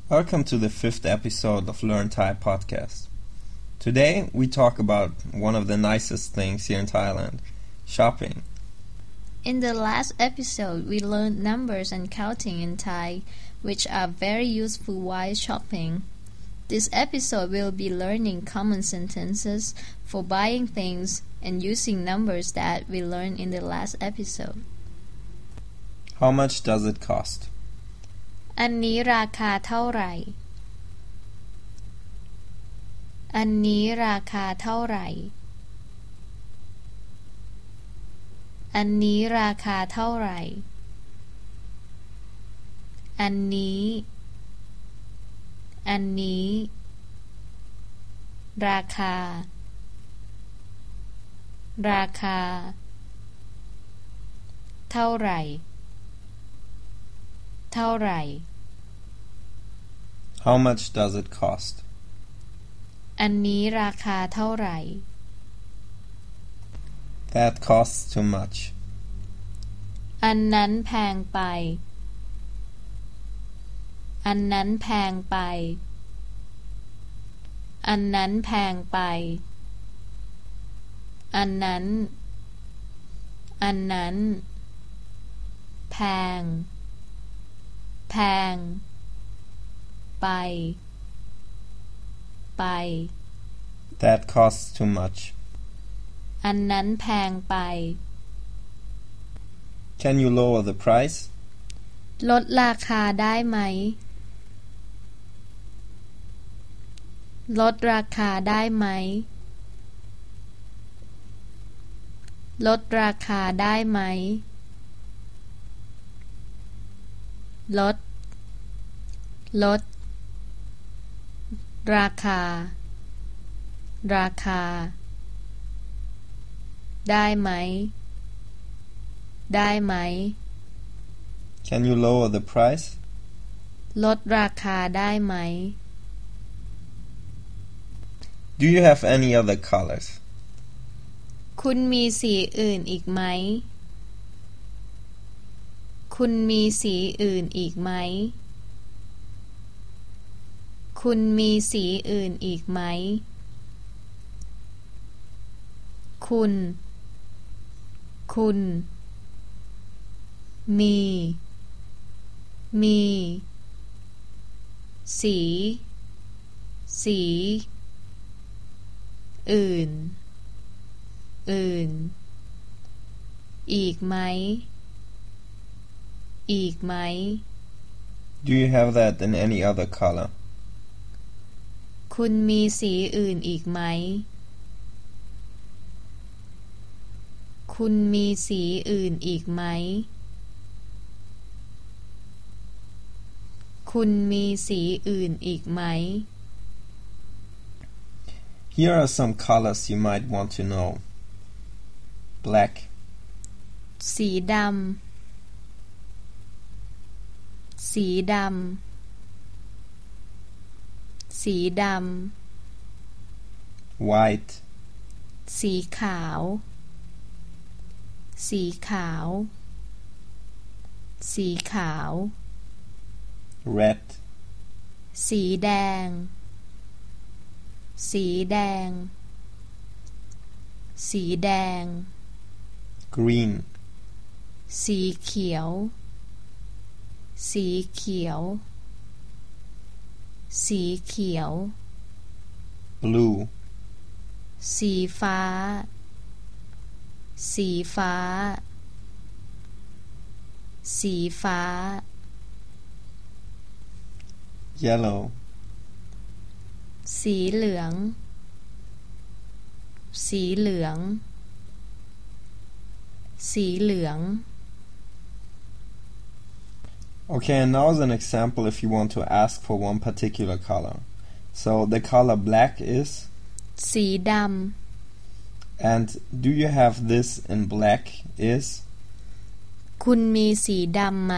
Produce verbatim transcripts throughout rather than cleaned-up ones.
Welcome to the fifth episode of Learn Thai podcast. Today we talk about one of the nicest things here in Thailand, shopping. In the last episode, we learned numbers and counting in Thai, which are very useful while shopping. This episode will be learning common sentences for buying things and using numbers that we learned in the last episode. How much does it cost? อันนี้ราคาเท่าไหร่ อันนี้ราคาเท่าไหร่ อันนี้ราคาเท่าไหร่ อันนี้ อันนี้ ราคา ราคา เท่าไหร่เท่าไหร่ How much does it cost? อันนี้ราคาเท่าไหร่ That costs too much. อันนั้นแพงไป อันนั้นแพงไป อันนั้นแพงไป อันนั้น อันนั้น แพงแพงไปไป That costs too much. อันนั้นแพงไป Can you lower the price? ลดราคาได้ไหม ลดราคาได้ไหม ลดราคาได้ไหม ลด ลด ราคา ราคา ได้ไหม ได้ไหม Can you lower the price? ลดราคาได้ไหม Do you have any other colors? คุณมีสีอื่นอีกไหม คุณมีสีอื่นอีกไหม คุณมีสีอื่นอีกไหม คุณ คุณ มี มี สี สี อื่น อื่น อีกไหม อีกไหม Do you have that in any other color? คุณมีสีอื่นอีกไหม คุณมีสีอื่นอีกไหม คุณมีสีอื่นอีกไหม Here are some colors you might want to know. Black. สีดำ สีดำ สีดำ White. สีขาว สีขาว สีขาว Red. สีแดง สีแดง สีแดง Green. สีเขียว สีเขียว สีเขียว Blue. สีฟ้า สีฟ้า สีฟ้า Yellow. สีเหลือง สีเหลือง สีเหลือง Okay, and now as an example if you want to ask for one particular color. So the color black is, สีด and do you have this in black is, ำ คุณมีสีดำไหม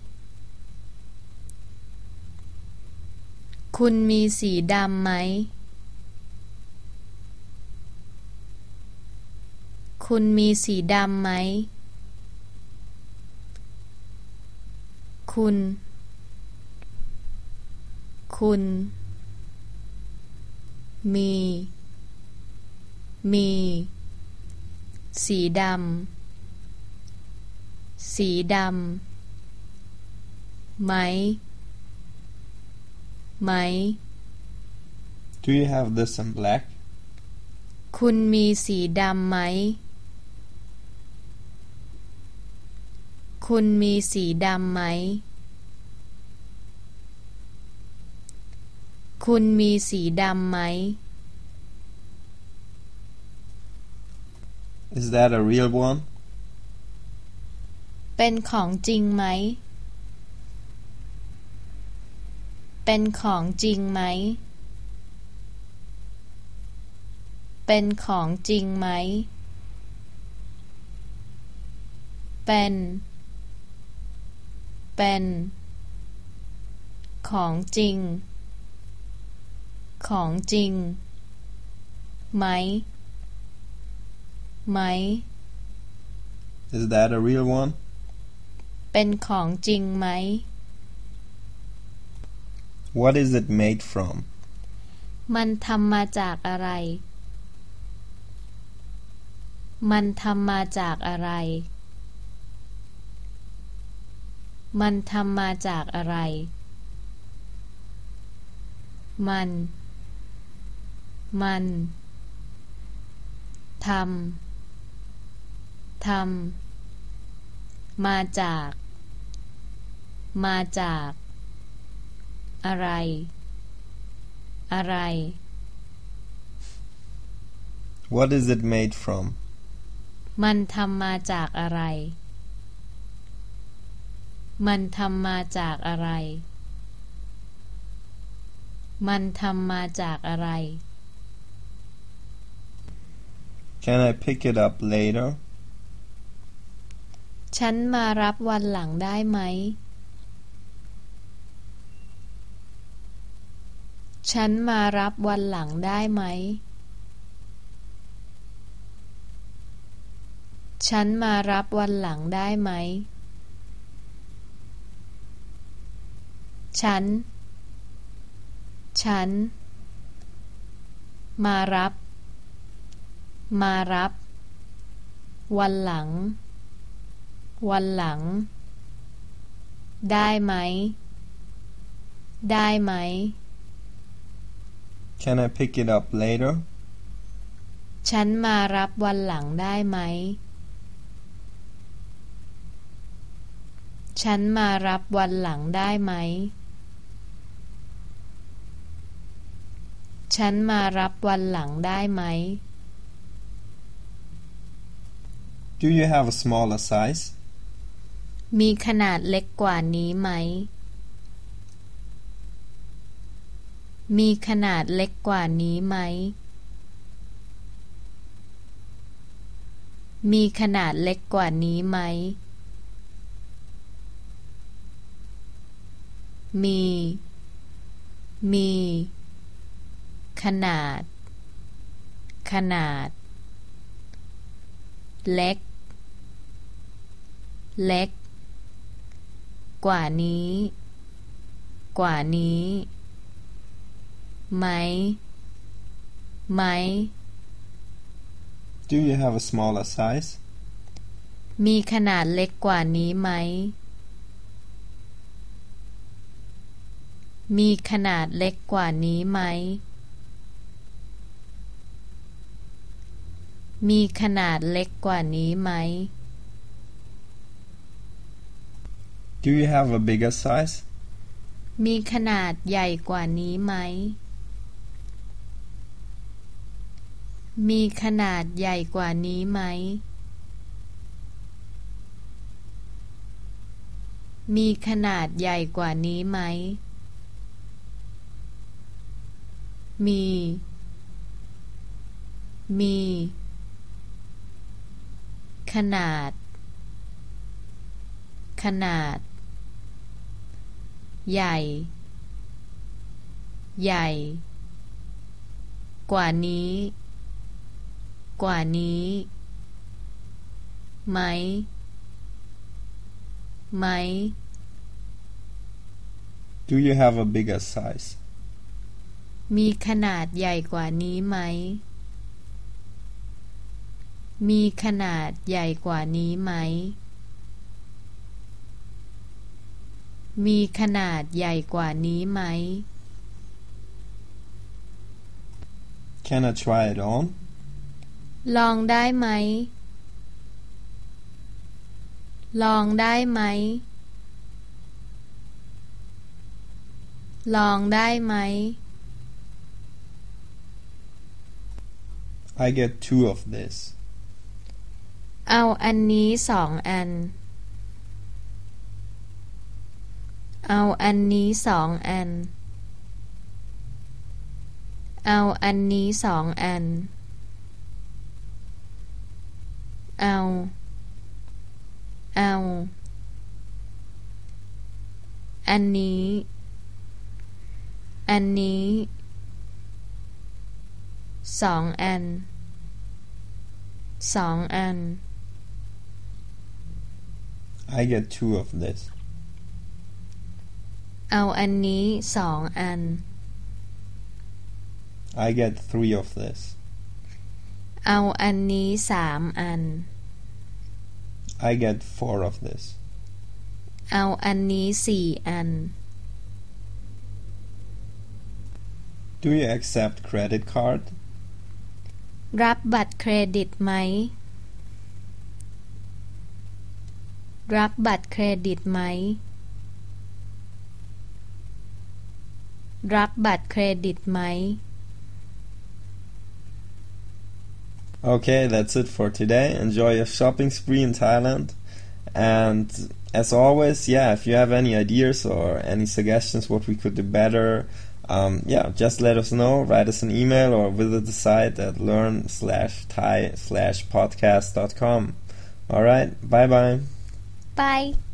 คุณมีสีดำไหม คุณมีสีดำไหม คุณคุณมีมีสีดำสีดำไหมไหม Do you have this in black? คุณมีสีดำไหมคุณมีสีดำไหมคุณมีสีดำไหม Is that a real one? เป็นของจริงไหมเป็นของจริงไหมเป็นของจริงไหมเป็นเป็นของจริงของจริงไหมไหม Is that a real one? เป็นของจริงไหม What is it made from? มันทำมาจากอะไรมันทำมาจากอะไรมันทำมาจากอะไรมันมันทำทำมาจากมาจากอะไรอะไร What is it made from? มันทำมาจากอะไรมันทำมาจากอะไรมันทำมาจากอะไร Can I pick it up later? ฉันมารับวันหลังได้ไหมฉันมารับวันหลังได้ไหมฉันมารับวันหลังได้ไหมฉันฉันมารับมารับวันหลังวันหลังได้ไหมได้ไหม Can I pick it up later? ฉันมารับวันหลังได้ไหมฉันมารับวันหลังได้ไหมฉันมารับวันหลังได้ไหม Do you have a smaller size? มีขนาดเล็กกว่านี้ไหมมีขนาดเล็กกว่านี้ไหมมีขนาดเล็กกว่านี้ไหมมีมีขนาดขนาดเล็กเล็กกว่านี้กว่านี้ไหมไหม Do you have a smaller size? มีขนาดเล็กกว่านี้ไหมมีขนาดเล็กกว่านี้ไหมมีขนาดเล็กกว่านี้ไหม Do you have a bigger size? มีขนาดใหญ่กว่านี้ไหมมีขนาดใหญ่กว่านี้ไหมมีขนาดใหญ่กว่านี้ไหมมีมีขนาดขนาดใหญ่ใหญ่กว่านี้กว่านี้ไหมไหม Do you have a bigger size? มีขนาดใหญ่กว่านี้ไหมมีขนาดใหญ่กว่านี้ไหมมีขนาดใหญ่กว่านี้ไหม Can I try it on? ลองได้ไหมลองได้ไหมลองได้ไหม I get two of this. เอาอันนี้สองอันเอาอันนี้สองอันเอาอันนี้สองอันเอาเอาอันนี้อันนี้สองอันสองอัน I get two of this. เอาอันนี้สองอัน I get three of this. เอาอันนี้สามอัน I get four of this. เอาอันนี้สี่อัน Do you accept credit card? รับบัตรเครดิตไหมรับบัตรเครดิตไหมรับบัตรเครดิตไหม Okay, that's it for today. Enjoy your shopping spree in Thailand. And as always, yeah, if you have any ideas or any suggestions what we could do better, um, yeah, just let us know. Write us an email or visit the site at learn slash Thai slash podcast dot com. Alright, bye bye. Bye